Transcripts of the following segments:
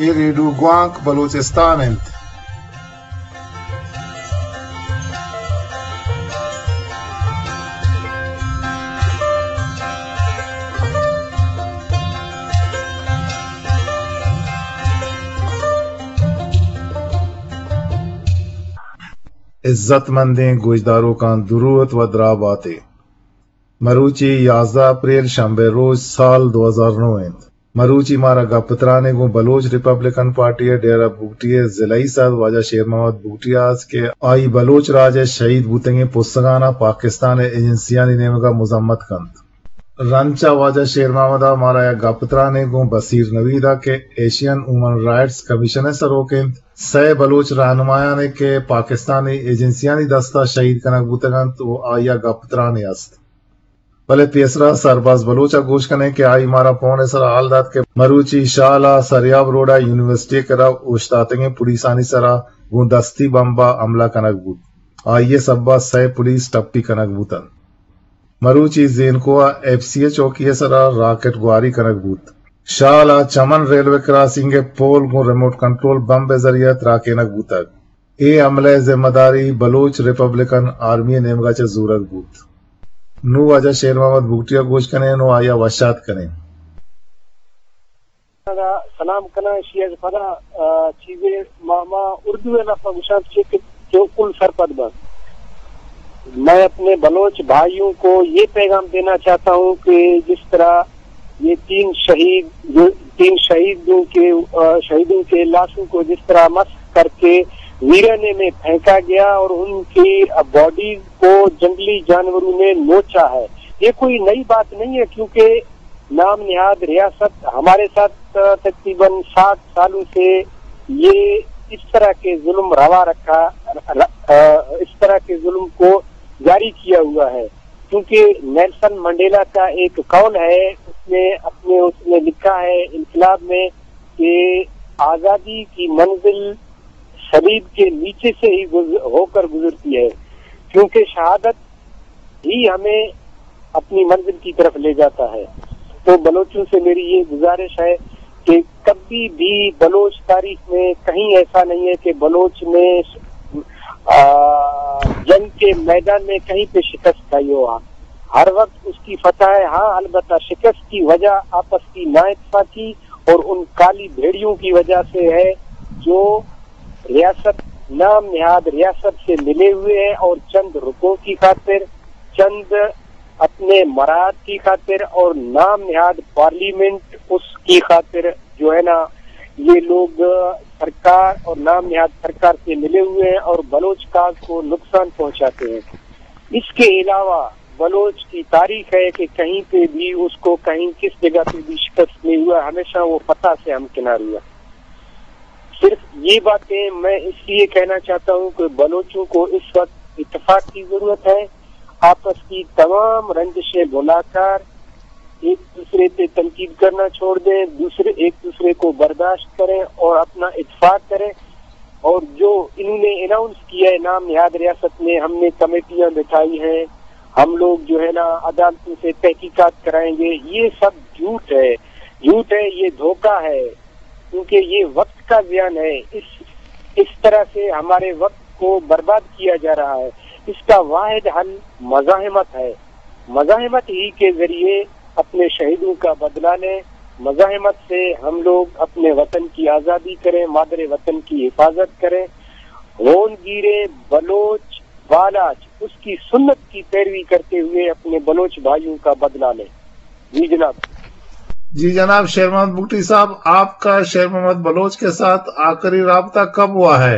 Redo گوانک Balochistan انت عزت مندیں گوجداروں کا درود و دراباتے مروچی 11 اپریل شنبے روز سال 2009 مروچی مارا گپترانے گو بلوچ ریپبلکن پارٹی ڈیرہ بوگٹی ضلعی صد واجہ شیر محمد بوگٹی آز کے آئی بلوچ راج شہید بوتنگے پستگانا پاکستان ایجنسیانی نیمگا مذمت کند رنچا واجہ شیر محمد مارا یا گپترانے گو بصیر نویدہ کے ایشین اومن رائٹس کمیشن سروکند سہ بلوچ رہنمایاں نے کہ پاکستانی ایجنسیانی دستہ شہید کنک بوتگن تو آیا گپترانے است بلے تیسرا سرباز بلوچا گوش کنے کہ آئی مارا پونے سرا حال داد کے مروچی شالا سریاب روڈا یونیورسٹی کرا اوشتاتنگے پولیسانی سرا گون دستی بمبا عملہ کنک بود آئیے سبا سہ پولیس ٹپی کنک بوتن مروچی زینکوا ایف سی اے چوکی سرا راکٹ گواری کنک بود شالا چمن ریلوے کراسنگ پول گو ریموٹ کنٹرول بم بے ذریعہ تراکینک بوتک اے عملے ذمہ داری بلوچ ریپبلکن آرمی نیمگا چے زورت بود نو واجہ شیر محمد بوگٹیا گوش کنے نو آیا وشات کنے سلام کنا شیئر فدا چیزیں ماما اردو ہے نا فگشان چیک جو کل سرپد بس میں اپنے بلوچ بھائیوں کو یہ پیغام دینا چاہتا ہوں کہ جس طرح یہ تین شہیدوں کے لاشوں کو جس طرح مسخ کر کے ویرانے میں پھینکا گیا اور ان کی باڈیز کو جنگلی جانوروں نے نوچا ہے، یہ کوئی نئی بات نہیں ہے کیونکہ نام نہاد ریاست ہمارے ساتھ تقریباً 60 سالوں سے یہ اس طرح کے ظلم روا رکھا، اس طرح کے ظلم کو جاری کیا ہوا ہے کیونکہ نیلسن منڈیلا کا ایک قول ہے، اس نے لکھا ہے انقلاب میں کہ آزادی کی منزل صلیب کے نیچے سے ہی ہو کر گزرتی ہے کیونکہ شہادت ہی ہمیں اپنی منزل کی طرف لے جاتا ہے۔ تو بلوچوں سے میری یہ گزارش ہے کہ کبھی بھی بلوچ تاریخ میں کہیں ایسا نہیں ہے کہ بلوچ نے جنگ کے میدان میں کہیں پہ شکست کھائی ہو، ہر وقت اس کی فتح ہے۔ ہاں البتہ شکست کی وجہ آپس کی نااتفاقی اور ان کالی بھیڑیوں کی وجہ سے ہے جو ریاست نام نہاد ریاست سے ملے ہوئے ہیں اور چند رکوں کی خاطر، چند اپنے مراد کی خاطر اور نام نہاد پارلیمنٹ اس کی خاطر جو ہے نا یہ لوگ سرکار اور نام نہاد سرکار سے ملے ہوئے ہیں اور بلوچ کاز کو نقصان پہنچاتے ہیں۔ اس کے علاوہ بلوچ کی تاریخ ہے کہ کہیں پہ بھی اس کو کہیں کس جگہ پہ بھی شکست نہیں ہوا، ہمیشہ وہ فتح سے ہمکنار ہوا۔ صرف یہ باتیں میں اس لیے کہنا چاہتا ہوں کہ بلوچوں کو اس وقت اتفاق کی ضرورت ہے، آپس کی تمام رنجشیں بھلا کر ایک دوسرے پہ تنقید کرنا چھوڑ دیں، ایک دوسرے کو برداشت کریں اور اپنا اتفاق کریں۔ اور جو انہوں نے اناؤنس کیا ہے نام نہاد ریاست میں، ہم نے کمیٹیاں بٹھائی ہیں، ہم لوگ جو ہے نا عدالتوں سے تحقیقات کرائیں گے، یہ سب جھوٹ ہے، یہ دھوکہ ہے کیونکہ یہ وقت کا زیان ہے۔ اس طرح سے ہمارے وقت کو برباد کیا جا رہا ہے۔ اس کا واحد حل مزاحمت ہے، مزاحمت ہی کے ذریعے اپنے شہیدوں کا بدلہ لیں، مزاحمت سے ہم لوگ اپنے وطن کی آزادی کریں، مادر وطن کی حفاظت کریں، ہون گیرے بلوچ بالاچ اس کی سنت کی پیروی کرتے ہوئے اپنے بلوچ بھائیوں کا بدلہ لیں۔ جی جناب۔ جی جناب شیر محمد بوگٹی صاحب، آپ کا شیر محمد بلوچ کے ساتھ آخری رابطہ کب ہوا ہے؟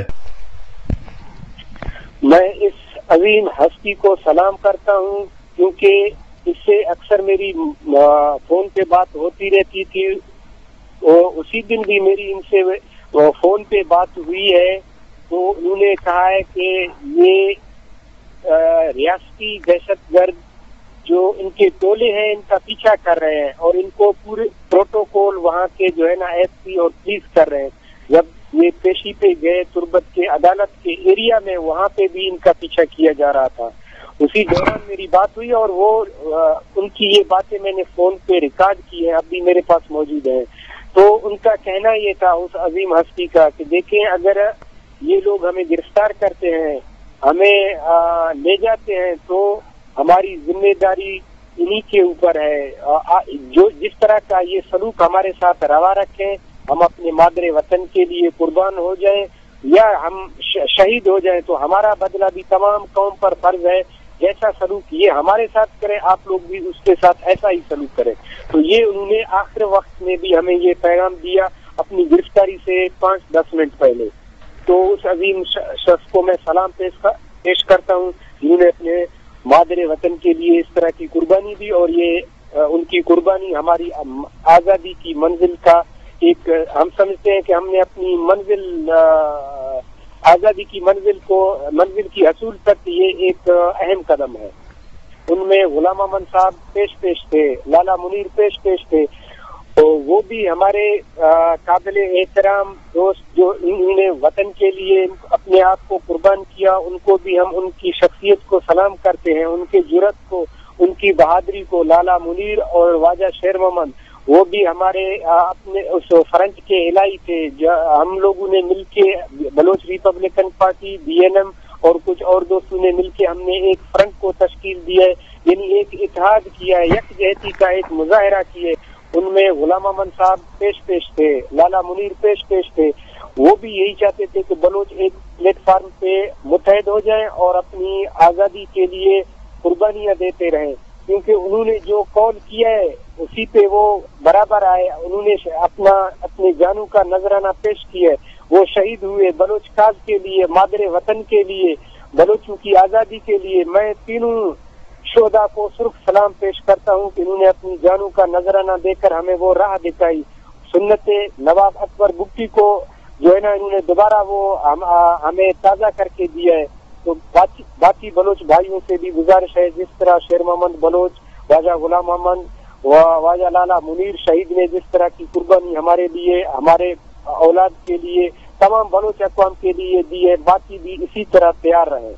میں اس عظیم ہستی کو سلام کرتا ہوں کیونکہ اس سے اکثر میری فون پہ بات ہوتی رہتی تھی، اسی دن بھی میری ان سے فون پہ بات ہوئی ہے تو انہوں نے کہا ہے کہ یہ ریاستی دہشت گرد جو ان کے ٹولے ہیں ان کا پیچھا کر رہے ہیں اور ان کو پورے پروٹوکول وہاں کے جو ہے نا ایس پی اور پولیس کر رہے ہیں۔ جب یہ پیشی پہ گئے تربت کے عدالت کے ایریا میں، وہاں پہ بھی ان کا پیچھا کیا جا رہا تھا۔ اسی دوران میری بات ہوئی اور وہ ان کی یہ باتیں میں نے فون پہ ریکارڈ کی ہیں، اب بھی میرے پاس موجود ہیں۔ تو ان کا کہنا یہ تھا اس عظیم ہستی کا کہ دیکھیں اگر یہ لوگ ہمیں گرفتار کرتے ہیں, ہمیں لے جاتے ہیں, تو ہماری ذمہ داری انہی کے اوپر ہے. جو جس طرح کا یہ سلوک ہمارے ساتھ روا رکھیں, ہم اپنے مادر وطن کے لیے قربان ہو جائیں یا ہم شہید ہو جائیں, تو ہمارا بدلہ بھی تمام قوم پر فرض ہے. جیسا سلوک یہ ہمارے ساتھ کریں, آپ لوگ بھی اس کے ساتھ ایسا ہی سلوک کریں. تو یہ انہوں نے آخر وقت میں بھی ہمیں یہ پیغام دیا اپنی گرفتاری سے 5-10 منٹ پہلے. تو اس عظیم شخص کو میں سلام پیش کرتا ہوں جنہوں نے اپنے مادر وطن کے لیے اس طرح کی قربانی دی, اور یہ ان کی قربانی ہماری آزادی کی منزل کا ایک, ہم سمجھتے ہیں کہ ہم نے اپنی منزل آزادی کی منزل کی حصول تک یہ ایک اہم قدم ہے. ان میں غلام محمد صاحب پیش تھے, لالا منیر پیش تھے, تو وہ بھی ہمارے قابل احترام دوست جو انہوں نے وطن کے لیے اپنے آپ کو قربان کیا. ان کو بھی ہم ان کی شخصیت کو سلام کرتے ہیں, ان کے جرأت کو, ان کی بہادری کو. لالا منیر اور واجہ شیر محمد وہ بھی ہمارے اپنے اس فرنٹ کے الہی تھے. ہم لوگوں نے مل کے بلوچ ریپبلکن پارٹی BNM اور کچھ اور دوستوں نے مل کے ہم نے ایک فرنٹ کو تشکیل دی ہے, یعنی ایک اتحاد کیا ہے, یکجہتی کا ایک مظاہرہ کیے. ان میں غلام محمد صاحب پیش تھے, لالا منیر پیش تھے. وہ بھی یہی چاہتے تھے کہ بلوچ ایک پلیٹ فارم پہ متحد ہو جائیں اور اپنی آزادی کے لیے قربانیاں دیتے رہیں, کیونکہ انہوں نے جو قول کیا ہے اسی پہ وہ برابر آئے. انہوں نے اپنے جانوں کا نذرانہ پیش کیا ہے, وہ شہید ہوئے بلوچ کاز کے لیے, مادر وطن کے لیے, بلوچوں کی آزادی کے لیے. میں تینوں شہداء کو سرخ سلام پیش کرتا ہوں کہ انہوں نے اپنی جانوں کا نذرانہ دے کر ہمیں وہ راہ دکھائی. سنت نواب اکبر بگٹی کو جو ہے نا انہوں نے دوبارہ وہ ہمیں تازہ کر کے دیا ہے. تو باقی بلوچ بھائیوں سے بھی گزارش ہے, جس طرح شیر محمد بلوچ, واجہ غلام محمد, واجہ لالا منیر شہید نے جس طرح کی قربانی ہمارے لیے, ہمارے اولاد کے لیے, تمام بلوچ اقوام کے لیے دی ہے, باقی بھی اسی طرح تیار رہے.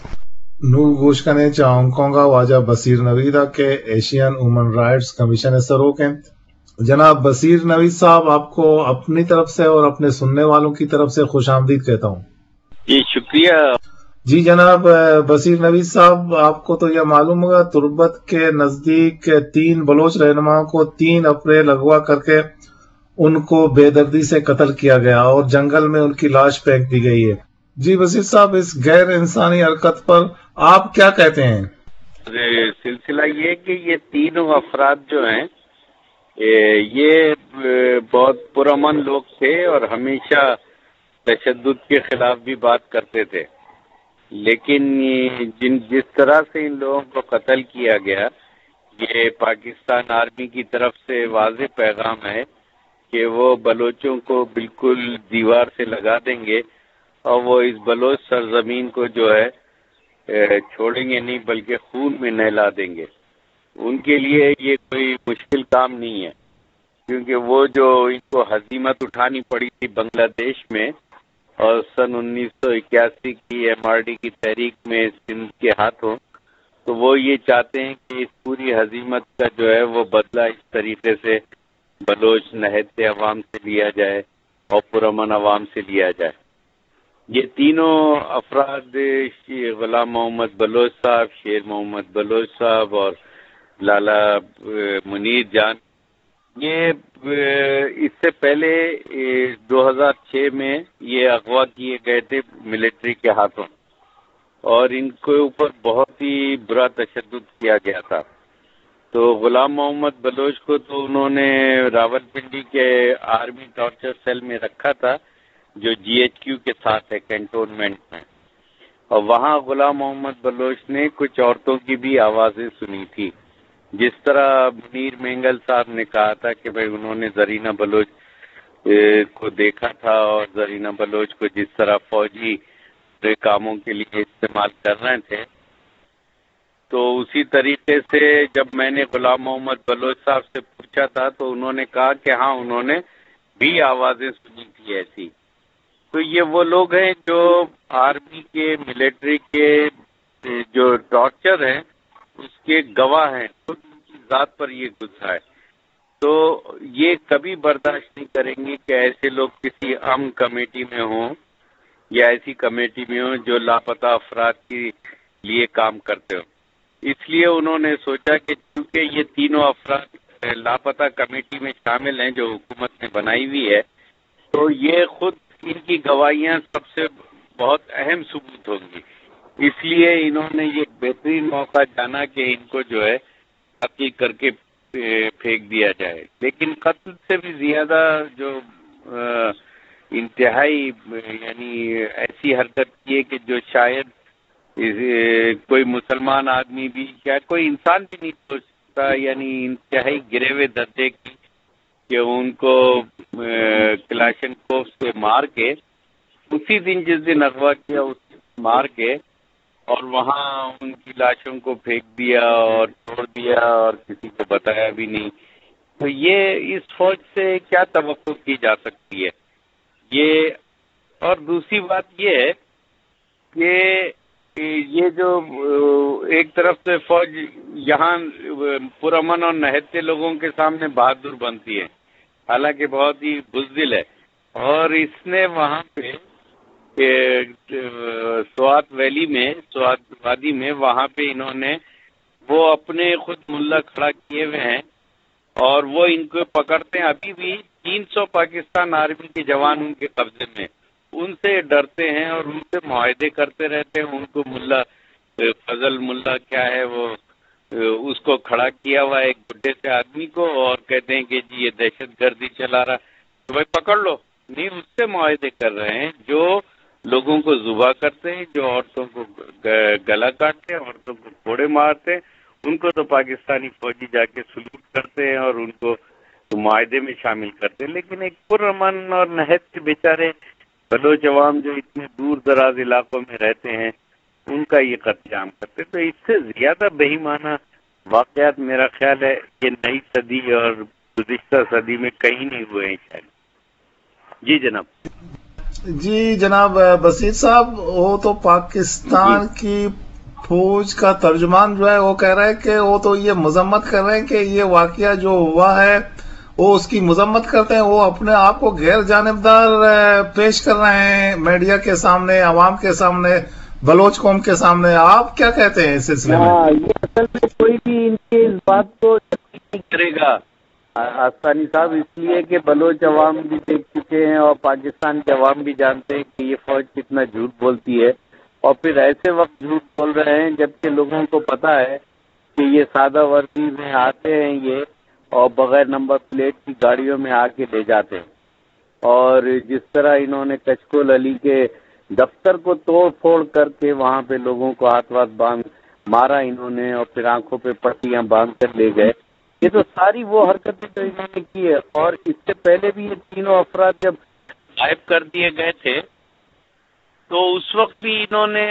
نور گوشکنے ہانگ کانگا واجہ بصیر نویدہ کے ایشین ہیومن رائٹس کمیشن سروکیں. جناب بصیر نوید صاحب, آپ کو اپنی طرف سے اور اپنے سننے والوں کی طرف سے خوش آمدید کہتا ہوں. جی شکریہ. جی جناب بصیر نوید صاحب, آپ کو تو یہ معلوم ہوگا تربت کے نزدیک 3 بلوچ رہنماؤں کو 3 اپریل اغوا کر کے ان کو بے دردی سے قتل کیا گیا اور جنگل میں ان کی لاش پھینک دی گئی ہے. جی بصیر صاحب, اس غیر انسانی حرکت پر آپ کیا کہتے ہیں؟ سلسلہ یہ کہ یہ تینوں افراد جو ہیں یہ بہت پرامن لوگ تھے اور ہمیشہ تشدد کے خلاف بھی بات کرتے تھے, لیکن جس طرح سے ان لوگوں کو قتل کیا گیا یہ پاکستان آرمی کی طرف سے واضح پیغام ہے کہ وہ بلوچوں کو بالکل دیوار سے لگا دیں گے اور وہ اس بلوچ سرزمین کو جو ہے چھوڑیں گے نہیں بلکہ خون میں نہلا دیں گے. ان کے لیے یہ کوئی مشکل کام نہیں ہے, کیونکہ وہ جو ان کو ہزیمت اٹھانی پڑی تھی بنگلہ دیش میں اور سن 1981 کی MRD کی تحریک میں سندھ کے ہاتھوں, تو وہ یہ چاہتے ہیں کہ اس پوری ہزیمت کا جو ہے وہ بدلہ اس طریقے سے بلوچ نہتے عوام سے لیا جائے اور پرامن عوام سے لیا جائے. یہ تینوں افراد غلام محمد بلوچ صاحب, شیر محمد بلوچ صاحب اور لالا منیر جان, یہ اس سے پہلے 2006 میں یہ اغوا کیے گئے تھے ملٹری کے ہاتھوں اور ان کے اوپر بہت ہی برا تشدد کیا گیا تھا. تو غلام محمد بلوچ کو تو انہوں نے راولپنڈی کے آرمی ٹارچر سیل میں رکھا تھا جو GHQ کے ساتھ ہے کینٹونمنٹ میں, اور وہاں غلام محمد بلوچ نے کچھ عورتوں کی بھی آوازیں سنی تھی, جس طرح منیر مینگل صاحب نے کہا تھا کہ بھائی انہوں نے زرینہ بلوچ کو دیکھا تھا اور زرینہ بلوچ کو جس طرح فوجی کاموں کے لیے استعمال کر رہے تھے. تو اسی طریقے سے جب میں نے غلام محمد بلوچ صاحب سے پوچھا تھا تو انہوں نے کہا کہ ہاں انہوں نے بھی آوازیں سنی تھی ایسی. تو یہ وہ لوگ ہیں جو آرمی کے ملٹری کے جو ٹارچر ہیں اس کے گواہ ہیں, خود ان کی ذات پر یہ گزرا ہے. تو یہ کبھی برداشت نہیں کریں گے کہ ایسے لوگ کسی امن کمیٹی میں ہوں یا ایسی کمیٹی میں ہوں جو لاپتہ افراد کے لیے کام کرتے ہوں. اس لیے انہوں نے سوچا کہ چونکہ یہ تینوں افراد لاپتہ کمیٹی میں شامل ہیں جو حکومت نے بنائی ہوئی ہے، تو یہ خود ان کی گواہیاں سب سے بہت اہم ثبوت ہوں گی. اس لیے انہوں نے یہ بہترین موقع جانا کہ ان کو جو ہے قتل کر کے پھینک دیا جائے. لیکن قتل سے بھی زیادہ جو انتہائی یعنی ایسی حرکت کی ہے کہ جو شاید کوئی مسلمان آدمی بھی یا کوئی انسان بھی نہیں سوچتا، یعنی انتہائی گرے ہوئے درجے کی، کہ ان کو کلاشن کوف سے مار کے اسی دن جس دن اغوا کیا اس دن مار کے اور وہاں ان کی لاشوں کو پھینک دیا اور چھوڑ دیا اور کسی کو بتایا بھی نہیں. تو یہ اس فوج سے کیا توقع کی جا سکتی ہے؟ یہ اور دوسری بات یہ ہے کہ یہ جو ایک طرف سے فوج یہاں پرامن اور نہتے لوگوں کے سامنے بہادر بنتی ہے، حالانکہ بہت ہی بزدل ہے، اور اس نے وہاں پہ سوات ویلی میں، سوات وادی میں، وہاں پہ انہوں نے وہ اپنے خود ملا کھڑا کیے ہوئے ہیں اور وہ ان کو پکڑتے ہیں. ابھی بھی 300 پاکستان آرمی کے جوان ان کے قبضے میں، ان سے ڈرتے ہیں اور ان سے معاہدے کرتے رہتے ہیں. ان کو ملا فضل ملا کیا ہے وہ اس کو کھڑا کیا ہوا ہے ایک بڈھے سے آدمی کو، اور کہتے ہیں کہ جی یہ دہشت گردی چلا رہا، تو بھائی پکڑ لو. نہیں، اس سے معاہدے کر رہے ہیں جو لوگوں کو ذبح کرتے ہیں، جو عورتوں کو گلا کاٹتے ہیں، عورتوں کو کوڑے مارتے ہیں. ان کو تو پاکستانی فوجی جا کے سلوٹ کرتے ہیں اور ان کو معاہدے میں شامل کرتے ہیں. لیکن ایک پرامن اور نہت کے بیچارے بلوچ عوام جو اتنے دور دراز علاقوں میں رہتے ہیں، ان کا یہ قتل عام کرتے. تو اس سے زیادہ بے ایمانہ واقعات میرا خیال ہے کہ نئی صدی اور گزشتہ صدی میں کہیں نہیں ہوئے ہیں شاید. جی جناب. جی جناب بصیر صاحب، وہ تو پاکستان کی فوج کا ترجمان جو ہے وہ کہہ رہا ہے کہ وہ تو یہ مذمت کر رہے ہیں کہ یہ واقعہ جو ہوا ہے وہ اس کی مذمت کرتے ہیں. وہ اپنے آپ کو غیر جانبدار پیش کر رہے ہیں میڈیا کے سامنے، عوام کے سامنے، بلوچ قوم کے سامنے. آپ کیا کہتے ہیں اس سلسلے میں؟ یہ اصل میں کوئی بھی ان کی اس بات کو نہیں کرے گا آستانی صاحب، اس لیے کہ بلوچ عوام بھی دیکھ چکے ہیں اور پاکستان کے عوام بھی جانتے ہیں کہ یہ فوج کتنا جھوٹ بولتی ہے، اور پھر ایسے وقت جھوٹ بول رہے ہیں جبکہ لوگوں کو پتا ہے کہ یہ سادہ وردی میں آتے ہیں یہ، اور بغیر نمبر پلیٹ کی گاڑیوں میں آ کے لے جاتے ہیں. اور جس طرح انہوں نے کچکول علی کے دفتر کو توڑ پھوڑ کر کے وہاں پہ لوگوں کو ہاتھ باندھ مارا انہوں نے، اور پھر آنکھوں پہ پٹیاں باندھ کر لے گئے. یہ تو ساری وہ حرکتیں جو انہوں نے کی ہے. اور اس سے پہلے بھی یہ تینوں افراد جب غائب کر دیے گئے تھے تو اس وقت بھی انہوں نے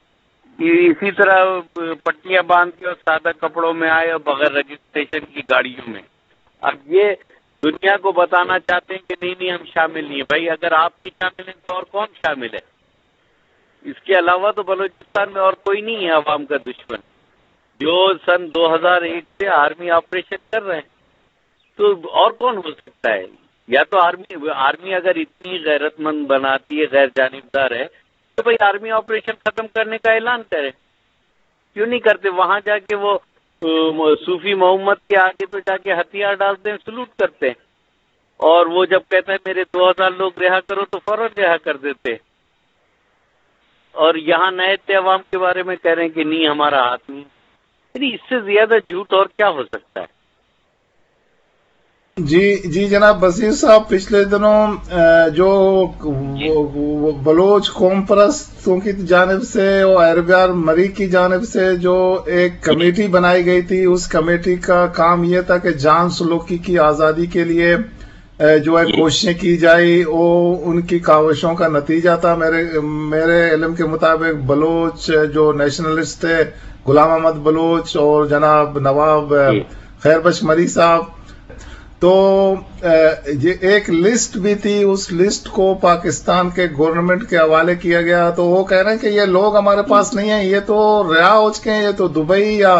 اسی طرح پٹیاں باندھ کے اور سادہ کپڑوں میں آئے اور بغیر رجسٹریشن کی گاڑیوں میں. اب یہ دنیا کو بتانا چاہتے ہیں کہ نہیں ہم شامل نہیں ہیں. بھائی اگر آپ بھی شامل ہیں تو اور کون شامل ہے؟ اس کے علاوہ تو بلوچستان میں اور کوئی نہیں ہے عوام کا دشمن جو سن 2001 سے آرمی آپریشن کر رہے ہیں. تو اور کون ہو سکتا ہے؟ یا تو آرمی اگر اتنی غیرت مند بناتی ہے، غیر جانبدار ہے، تو بھائی آرمی آپریشن ختم کرنے کا اعلان کرے. کیوں نہیں کرتے؟ وہاں جا کے وہ صوفی محمد کے آگے تو جا کے ہتھیار ڈالتے ہیں، سلوٹ کرتے ہیں، اور وہ جب کہتا ہے میرے 2000 لوگ رہا کرو تو فوراً رہا کر دیتے. اور یہاں نئے عوام کے بارے میں کہہ رہے ہیں کہ نہیں ہمارا ہاتھ نہیں. اس سے زیادہ جھوٹ اور کیا ہو سکتا ہے؟ جی جناب بصیر صاحب، پچھلے دنوں جو بلوچ قوم پرستوں کی جانب سے اور ایربیار مری کی جانب سے جو ایک کمیٹی بنائی گئی تھی، اس کمیٹی کا کام یہ تھا کہ جان سلوکی کی آزادی کے لیے جو ہے کوششیں کی جائیں. وہ ان کی کاوشوں کا نتیجہ تھا. میرے علم کے مطابق بلوچ جو نیشنلسٹ تھے، غلام احمد بلوچ اور جناب نواب خیربخش مری صاحب، تو یہ ایک لسٹ بھی تھی. اس لسٹ کو پاکستان کے گورنمنٹ کے حوالے کیا گیا. تو وہ کہہ رہے ہیں کہ یہ لوگ ہمارے پاس نہیں ہیں، یہ تو رہا ہو چکے ہیں، یہ تو دبئی یا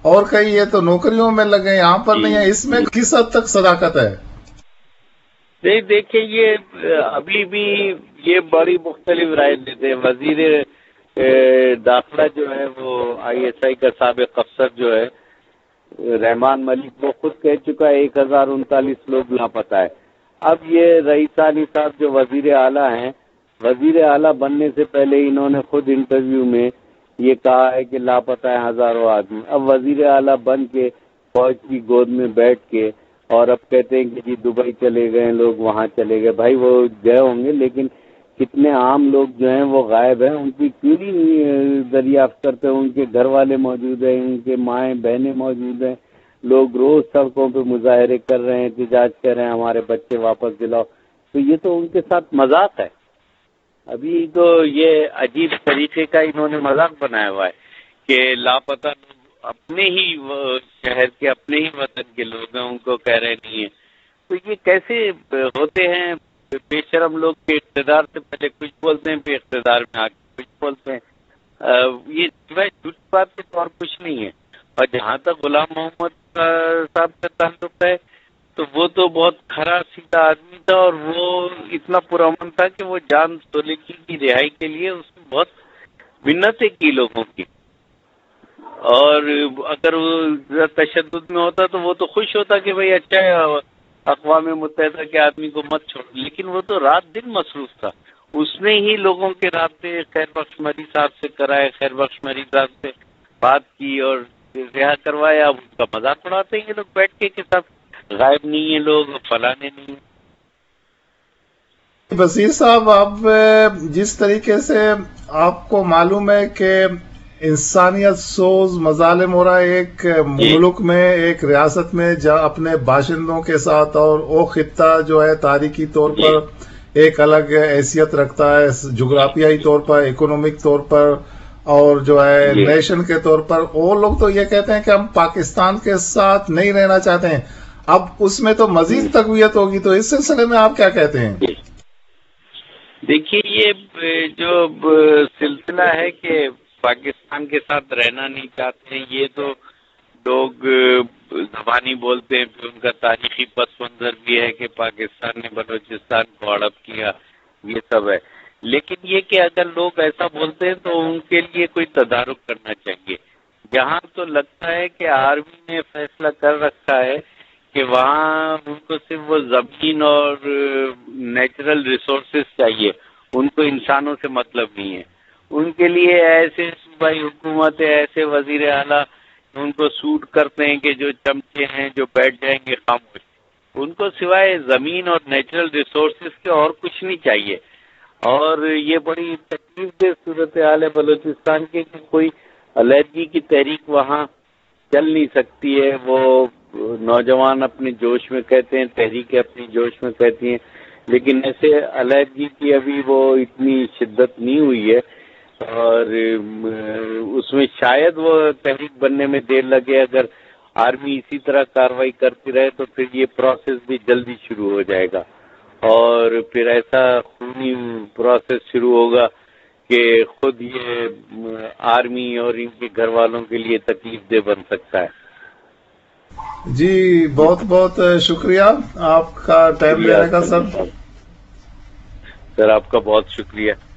اور کئی یہ تو نوکریوں میں لگے یہاں پر نہیں ہے، اس میں کس حد تک صداقت ہے؟ نہیں دیکھیں، یہ ابھی بھی یہ بڑی مختلف رائے دیتے ہیں. وزیر داخلہ جو ہے وہ ISI کا سابق افسر جو ہے رحمان ملک، وہ خود کہہ چکا ہے 1039 لوگ لاپتہ ہے. اب یہ رئیس علی صاحب جو وزیر اعلیٰ ہیں، وزیر اعلیٰ بننے سے پہلے انہوں نے خود انٹرویو میں یہ کہا ہے کہ لاپتہ ہیں ہزاروں آدمی. اب وزیر اعلیٰ بن کے فوج کی گود میں بیٹھ کے اور اب کہتے ہیں کہ جی دبئی چلے گئے لوگ، وہاں چلے گئے. بھائی وہ گئے ہوں گے، لیکن کتنے عام لوگ جو ہیں وہ غائب ہیں، ان کی کیوں نہیں دریافت کرتے؟ ان کے گھر والے موجود ہیں، ان کے مائیں بہنیں موجود ہیں. لوگ روز سڑکوں پہ مظاہرے کر رہے ہیں، احتجاج کر رہے ہیں ہمارے بچے واپس دلاؤ. تو یہ تو ان کے ساتھ مذاق ہے. ابھی تو یہ عجیب طریقے کا انہوں نے مذاق بنایا ہوا ہے کہ لاپتہ لوگ اپنے ہی شہر کے، اپنے ہی وطن کے لوگ ہیں، ان کو کہہ رہے نہیں ہیں. تو یہ کیسے ہوتے ہیں؟ بے شرم لوگ کے اقتدار سے پہلے کچھ بولتے ہیں، پھر اقتدار میں آ کے کچھ بولتے ہیں. یہ سوائے جھوٹی بات کے تو اور کچھ نہیں ہے. اور جہاں تک غلام محمد صاحب کا تعلق ہے تو وہ تو بہت کھرا سیدھا آدمی تھا، اور وہ اتنا پرامن تھا کہ وہ جان سولیکی کی رہائی کے لیے اس نے بہت منتیں کی لوگوں کی. اور اگر وہ تشدد میں ہوتا تو وہ تو خوش ہوتا کہ بھئی اچھا ہے، اقوام متحدہ کے آدمی کو مت چھوڑ. لیکن وہ تو رات دن مصروف تھا. اس نے ہی لوگوں کے رابطے خیر بخش مری صاحب سے کرائے، خیر بخش مری صاحب سے بات کی اور رہا کروایا. اب اس کا مذاق اڑاتے ہیں یہ لوگ بیٹھ کے سب غائب نہیں ہیں لوگ، فلانے نہیں ہیں. بصیر صاحب، آپ جس طریقے سے آپ کو معلوم ہے کہ انسانیت سوز مظالم ہو رہا ہے ایک ملک میں، ایک ریاست میں جہاں اپنے باشندوں کے ساتھ، اور وہ خطہ جو ہے تاریخی طور پر ایک الگ حیثیت رکھتا ہے، جغرافیائی طور پر، اکنامک طور پر، اور جو ہے نیشن کے طور پر. وہ لوگ تو یہ کہتے ہیں کہ ہم پاکستان کے ساتھ نہیں رہنا چاہتے ہیں. اب اس میں تو مزید تقویت ہوگی، تو اس سلسلے میں آپ کیا کہتے ہیں؟ دیکھیے، یہ جو سلسلہ ہے کہ پاکستان کے ساتھ رہنا نہیں چاہتے ہیں، یہ تو لوگ زبانی بولتے ہیں. پھر ان کا تاریخی پس منظر بھی ہے کہ پاکستان نے بلوچستان کو ہڑپ کیا، یہ سب ہے. لیکن یہ کہ اگر لوگ ایسا بولتے ہیں تو ان کے لیے کوئی تدارک کرنا چاہیے. جہاں تو لگتا ہے کہ آرمی نے فیصلہ کر رکھا ہے کہ وہاں ان کو صرف وہ زمین اور نیچرل ریسورسز چاہیے، ان کو انسانوں سے مطلب نہیں ہے. ان کے لیے ایسے صوبائی حکومتیں، ایسے وزیر اعلیٰ ان کو سوٹ کرتے ہیں کہ جو چمچے ہیں جو بیٹھ جائیں گے خاموش. ان کو سوائے زمین اور نیچرل ریسورسز کے اور کچھ نہیں چاہیے. اور یہ بڑی تکلیف دہ صورتحال ہے بلوچستان کی کہ کوئی علیحدگی کی تحریک وہاں چل نہیں سکتی ہے. وہ نوجوان اپنے جوش میں کہتے ہیں، تحریکیں اپنی جوش میں کہتی ہیں، لیکن ایسے علیحدگی کی ابھی وہ اتنی شدت نہیں ہوئی ہے، اور اس میں شاید وہ تحریک بننے میں دیر لگے. اگر آرمی اسی طرح کارروائی کرتی رہے تو پھر یہ پروسیس بھی جلدی شروع ہو جائے گا، اور پھر ایسا خونی پروسیس شروع ہوگا کہ خود یہ آرمی اور ان کے گھر والوں کے لیے تکلیف دہ بن سکتا ہے. جی بہت بہت شکریہ آپ کا ٹائم لینے کا. سر آپ کا بہت شکریہ.